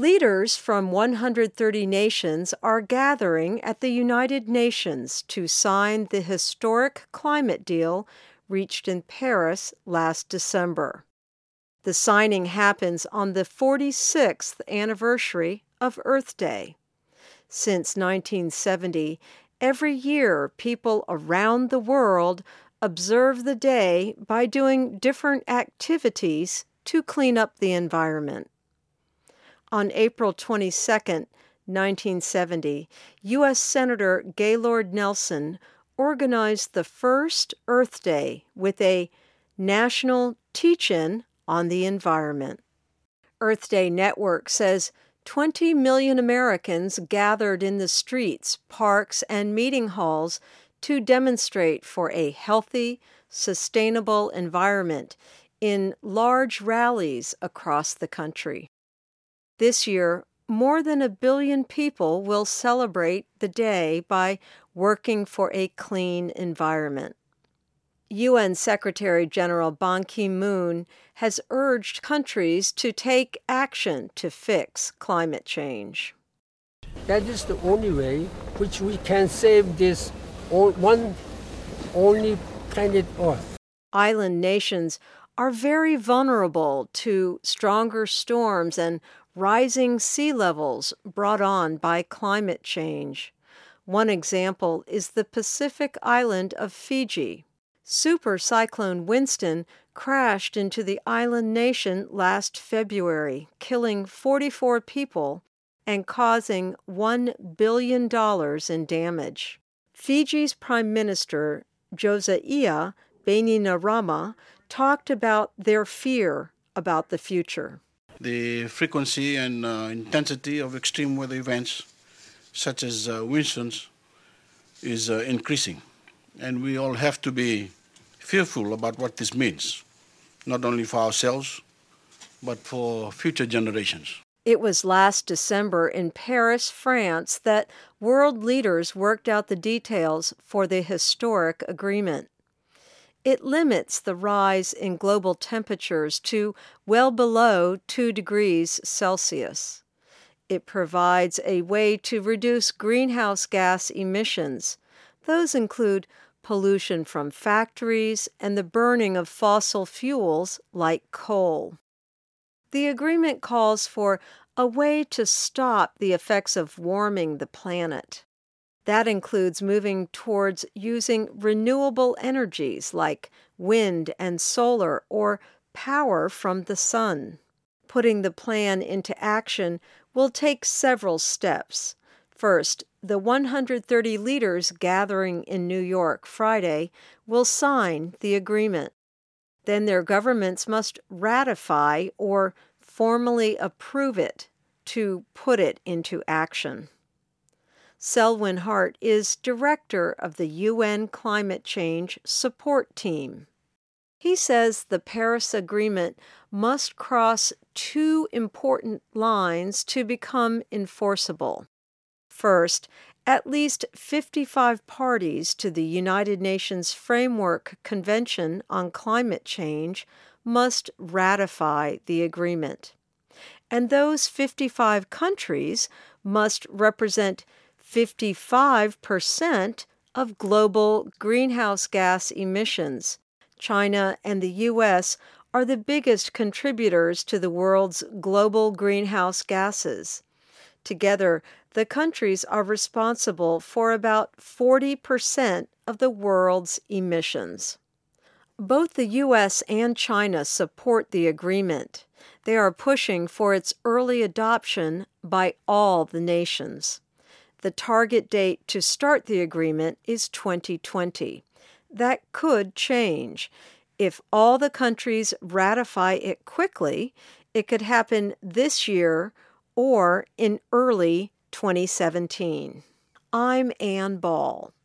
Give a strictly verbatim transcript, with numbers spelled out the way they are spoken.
Leaders from one hundred thirty nations are gathering at the United Nations to sign the historic climate deal reached in Paris last December. The signing happens on the forty-sixth anniversary of Earth Day. Since nineteen seventy, every year people around the world observe the day by doing different activities to clean up the environment. On April twenty-second, nineteen seventy, U S Senator Gaylord Nelson organized the first Earth Day with a national teach-in on the environment. Earth Day Network says twenty million Americans gathered in the streets, parks, and meeting halls to demonstrate for a healthy, sustainable environment in large rallies across the country. This year, more than a billion people will celebrate the day by working for a clean environment. U N Secretary General Ban Ki-moon has urged countries to take action to fix climate change. That is the only way which we can save this one only planet Earth. Island nations are very vulnerable to stronger storms and rising sea levels brought on by climate change. One example is the Pacific island of Fiji. Super Cyclone Winston crashed into the island nation last February, killing forty-four people and causing one billion dollars in damage. Fiji's Prime Minister, Josiah Bainimarama, talked about their fear about the future. The frequency and uh, intensity of extreme weather events, such as uh, Winston's, is uh, increasing. And we all have to be fearful about what this means, not only for ourselves, but for future generations. It was last December in Paris, France, that world leaders worked out the details for the historic agreement. It limits the rise in global temperatures to well below two degrees Celsius. It provides a way to reduce greenhouse gas emissions. Those include pollution from factories and the burning of fossil fuels like coal. The agreement calls for a way to stop the effects of warming the planet. That includes moving towards using renewable energies like wind and solar or power from the sun. Putting the plan into action will take several steps. First, the one hundred thirty leaders gathering in New York Friday will sign the agreement. Then their governments must ratify or formally approve it to put it into action. Selwyn Hart is director of the U N Climate Change Support Team. He says the Paris Agreement must cross two important lines to become enforceable. First, at least fifty-five parties to the United Nations Framework Convention on Climate Change must ratify the agreement. And those fifty-five countries must represent fifty-five percent of global greenhouse gas emissions. China and the U S are the biggest contributors to the world's global greenhouse gases. Together, the countries are responsible for about forty percent of the world's emissions. Both the U S and China support the agreement. They are pushing for its early adoption by all the nations. The target date to start the agreement is twenty twenty. That could change. If all the countries ratify it quickly, it could happen this year or in early twenty seventeen. I'm Ann Ball.